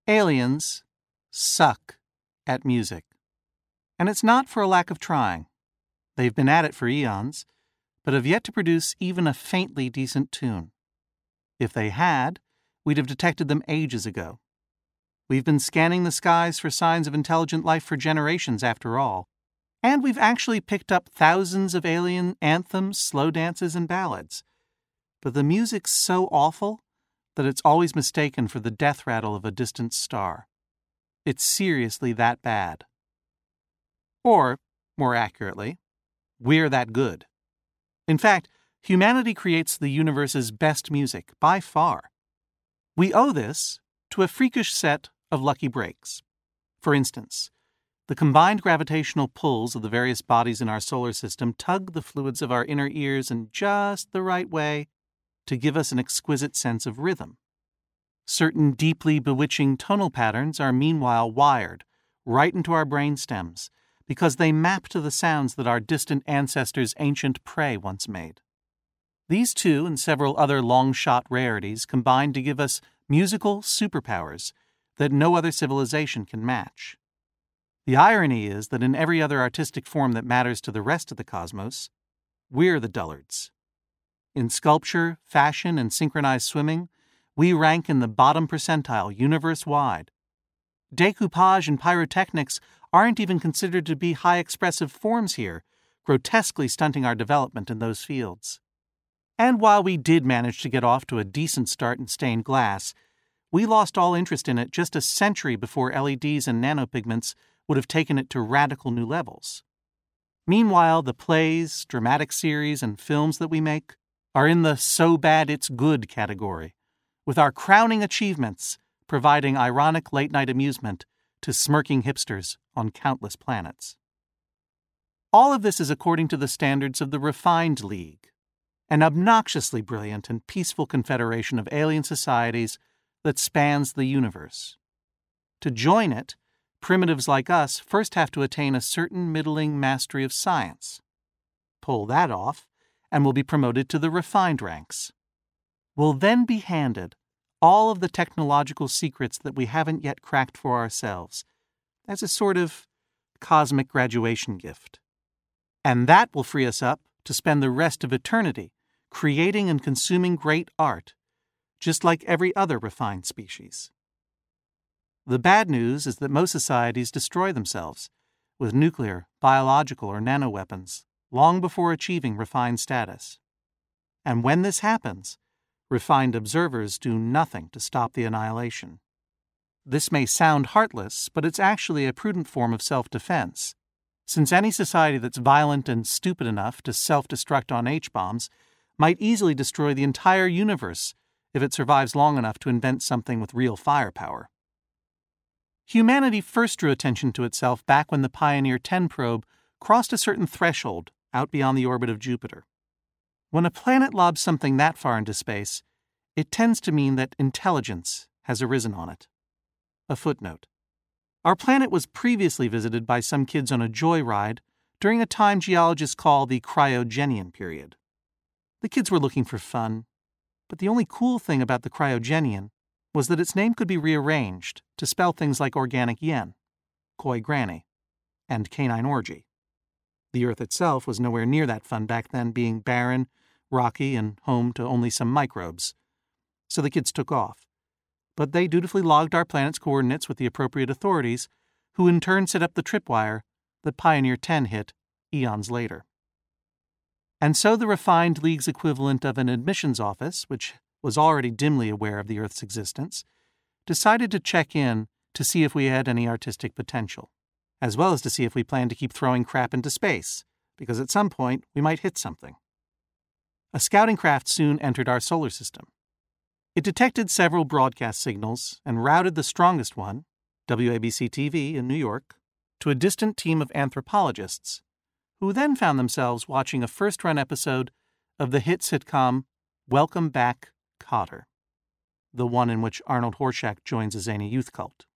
Aliens suck at music. And it's not for a lack of trying. They've been at it for eons, but have yet to produce even a faintly decent tune. If they had, we'd have detected them ages ago. We've been scanning the skies for signs of intelligent life for generations, after all, and we've actually picked up thousands of alien anthems, slow dances, and ballads. But the music's so awful that it's always mistaken for the death rattle of a distant star. It's seriously that bad. Or, more accurately, we're that good. In fact, humanity creates the universe's best music, by far. We owe this to a freakish set of lucky breaks. For instance, the combined gravitational pulls of the various bodies in our solar system tug the fluids of our inner ears in just the right way to give us an exquisite sense of rhythm. Certain deeply bewitching tonal patterns are meanwhile wired right into our brain stems because they map to the sounds that our distant ancestors' ancient prey once made. These two and several other long-shot rarities combine to give us musical superpowers that no other civilization can match. The irony is that in every other artistic form that matters to the rest of the cosmos, we're the dullards. In sculpture, fashion, and synchronized swimming, we rank in the bottom percentile universe-wide. Decoupage and pyrotechnics aren't even considered to be high expressive forms here, grotesquely stunting our development in those fields. And while we did manage to get off to a decent start in stained glass, we lost all interest in it just a century before LEDs and nanopigments would have taken it to radical new levels. Meanwhile, the plays, dramatic series, and films that we make are in the so bad it's good category, with our crowning achievements providing ironic late-night amusement to smirking hipsters on countless planets. All of this is according to the standards of the Refined League, an obnoxiously brilliant and peaceful confederation of alien societies that spans the universe. To join it, primitives like us first have to attain a certain middling mastery of science. Pull that off, and we'll be promoted to the refined ranks. We'll then be handed all of the technological secrets that we haven't yet cracked for ourselves, as a sort of cosmic graduation gift. And that will free us up to spend the rest of eternity creating and consuming great art, just like every other refined species. The bad news is that most societies destroy themselves with nuclear, biological, or nanoweapons long before achieving refined status. And when this happens, refined observers do nothing to stop the annihilation. This may sound heartless, but it's actually a prudent form of self-defense, since any society that's violent and stupid enough to self-destruct on H-bombs might easily destroy the entire universe if it survives long enough to invent something with real firepower. Humanity first drew attention to itself back when the Pioneer 10 probe crossed a certain threshold out beyond the orbit of Jupiter. When a planet lobs something that far into space, it tends to mean that intelligence has arisen on it. A footnote. Our planet was previously visited by some kids on a joyride during a time geologists call the Cryogenian period. The kids were looking for fun, but the only cool thing about the Cryogenian was that its name could be rearranged to spell things like organic yen, koi granny, and canine orgy. The Earth itself was nowhere near that fun back then, being barren, rocky, and home to only some microbes. So the kids took off. But they dutifully logged our planet's coordinates with the appropriate authorities, who in turn set up the tripwire that Pioneer 10 hit eons later. And so the Refined League's equivalent of an admissions office, which was already dimly aware of the Earth's existence, decided to check in to see if we had any artistic potential, as well as to see if we planned to keep throwing crap into space, because at some point we might hit something. A scouting craft soon entered our solar system. It detected several broadcast signals and routed the strongest one, WABC-TV in New York, to a distant team of anthropologists, who then found themselves watching a first-run episode of the hit sitcom Welcome Back, Kotter, the one in which Arnold Horshack joins a zany youth cult.